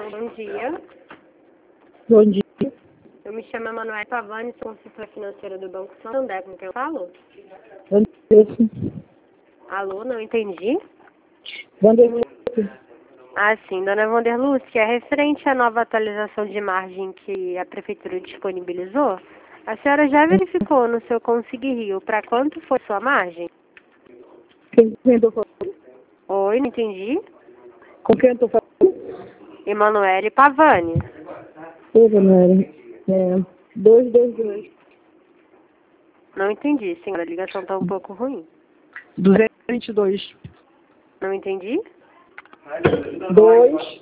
Bom dia. Bom dia. Eu me chamo Emanuele Pavani, sou consultora financeira do Banco Santander. Com quem eu falo? Vanderlei. Alô, não entendi? Vanderlei. Ah, sim, dona Vanderlúcia, é referente à nova atualização de margem que a Prefeitura disponibilizou, a senhora já verificou no seu Consigue Rio para quanto foi sua margem? Com quem eu tô falando? Oi, não entendi? Com quem eu tô falando? Emanuele Pavani. Ô, Vanderlei. 222. Não entendi, senhora, a ligação está um pouco ruim. 222. Não entendi? 2.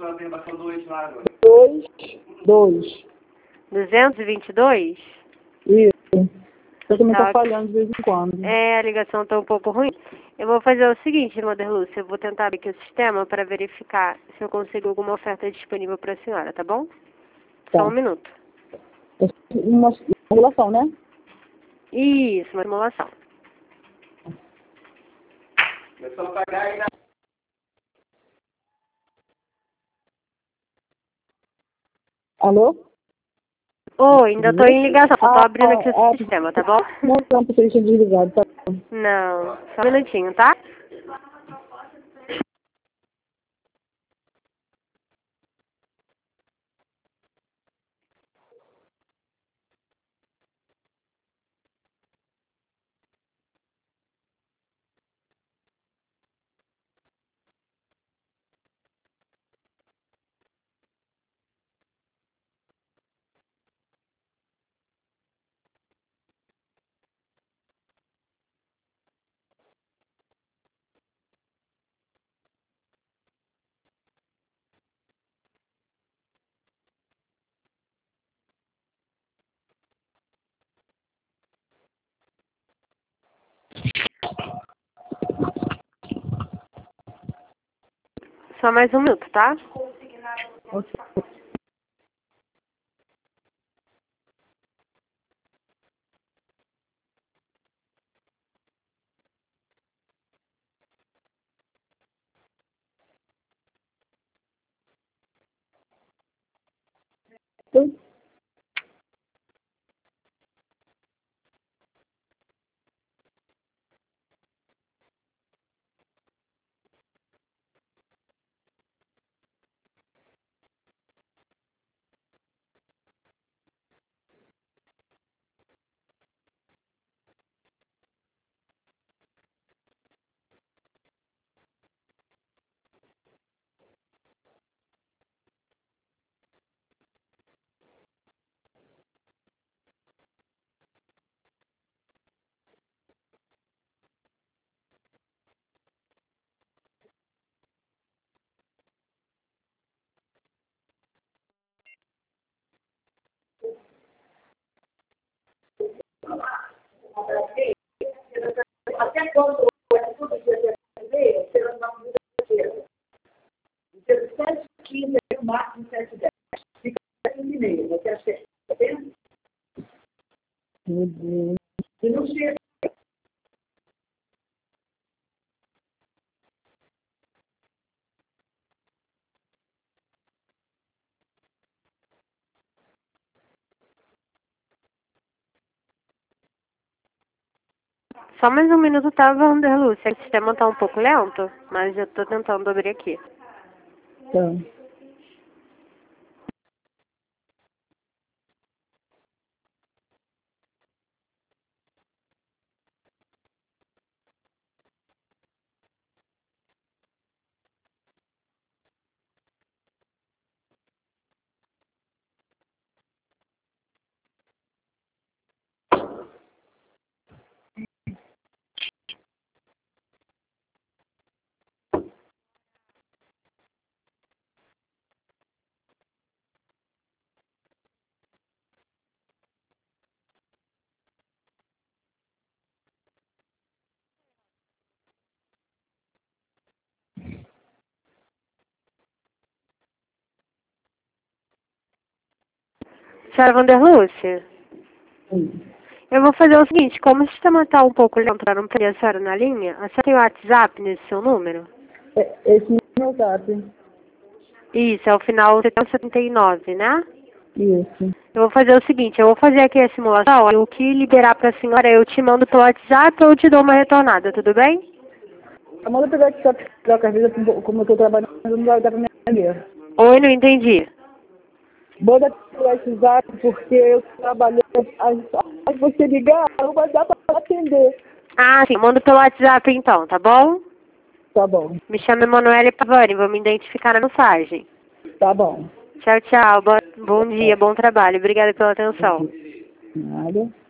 2. 222? Isso. Só que me tá Tá. falhando de vez em quando. É, a ligação está um pouco ruim. Eu vou fazer o seguinte, Vanderlúcia, eu vou tentar abrir aqui o sistema para verificar se eu consigo alguma oferta disponível para a senhora, tá bom? Tá. Só um minuto. Uma simulação, né? Isso, uma simulação. Alô? Oi, ainda estou em ligação, estou abrindo aqui o sistema, tá bom? Não, porque eu tinha desligado, tá? Não, só um minutinho, tá? Só mais um minuto, tá? Até quando é todo dia de brasileiro, tirando uma comida inteira. Entre 7h15 e o máximo 7h10. Fica 7h30. Você acha que é tempo? Meu Deus. E não chega. Só mais um minuto, tá, Vanderlúcia? O sistema tá um pouco lento, mas eu tô tentando abrir aqui. Tá. Senhora Vanderlúcia, eu vou fazer o seguinte, como o sistema tá um pouco lento, para não perder a senhora na linha, a senhora tem o WhatsApp nesse seu número? Esse não é o WhatsApp. Isso, é o final 79, né? Isso. Eu vou fazer o seguinte, eu vou fazer aqui a simulação, e o que liberar para a senhora eu te mando pelo WhatsApp ou eu te dou uma retornada, tudo bem? Manda pegar que só troca, às vezes, como eu estou trabalhando, não vai dar para me atender. Oi, não entendi. Manda pelo WhatsApp, porque eu trabalho, aí você ligar, não vai dar para atender. Ah, sim, mando pelo WhatsApp então, tá bom? Tá bom, Me chamo Emanuele Pavani, vou me identificar na mensagem. tá bom. Tchau, tchau, bom dia, bom trabalho, obrigada pela atenção. Nada.